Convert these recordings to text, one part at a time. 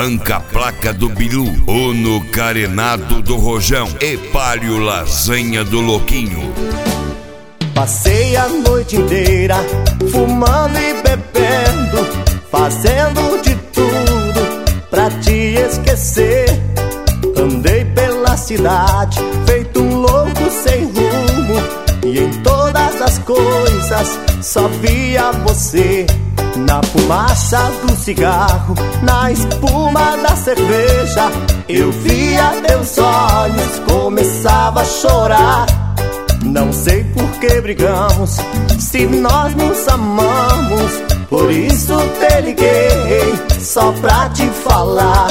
arranca-placa do Bilu, o no carenado do Rojão e palio lasanha do Louquinho. Passei a noite inteira fumando e bebendo, fazendo de tudo pra te esquecer. Andei pela cidade feito um louco sem rumo, e em todas as coisas só via você. Na fumaça do cigarro, na espuma da cerveja, eu via teus olhos, começava a chorar. Não sei por que brigamos, se nós nos amamos, por isso te liguei, só pra te falar.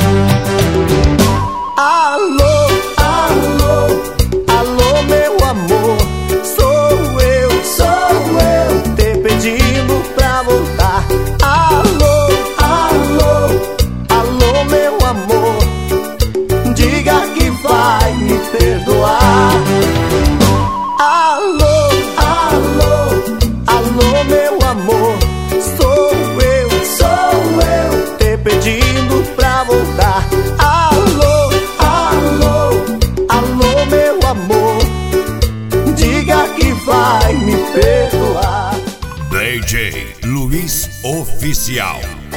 Alô, alô, alô meu amor, sou eu te pedindo pra voltar. Alô, alô, alô meu amor, diga que vai me perdoar. Alô, alô, alô meu amor, sou eu te pedindo pra voltar. Alô, alô, alô meu amor, diga que vai me perdoar. DJ Luiz Oficial.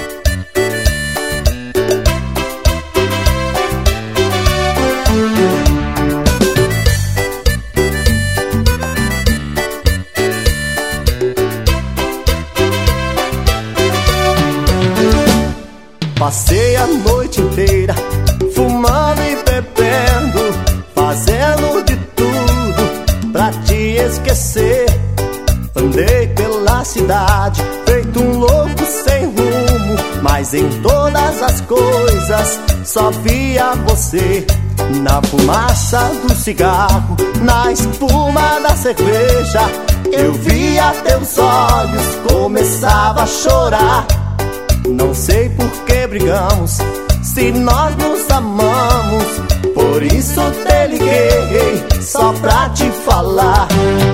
Passei a noite inteira fumando e bebendo, fazendo de tudo pra te esquecer. Andei pela cidade feito um louco sem rumo, mas em todas as coisas só via você. Na fumaça do cigarro, na espuma da cerveja, eu via teus olhos, começava a chorar. Não sei por que brigamos, se nós nos amamos, por isso te liguei, só pra te falar.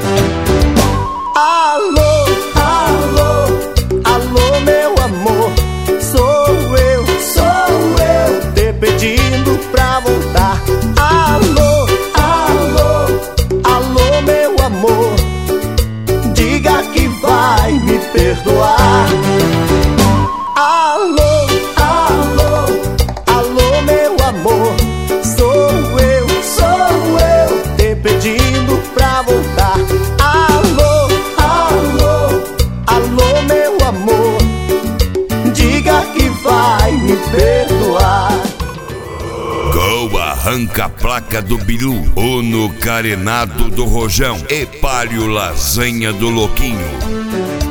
Alô, alô, alô meu amor, sou eu te pedindo pra voltar. Alô, alô, alô meu amor, diga que vai me perdoar. Alô, alô, alô meu amor, sou eu te pedindo pra voltar. Alô, alô, alô meu amor, diga que vai me perdoar. Com arranca-placa do Bilu, o no carenado do Rojão e palio lasanha do Louquinho.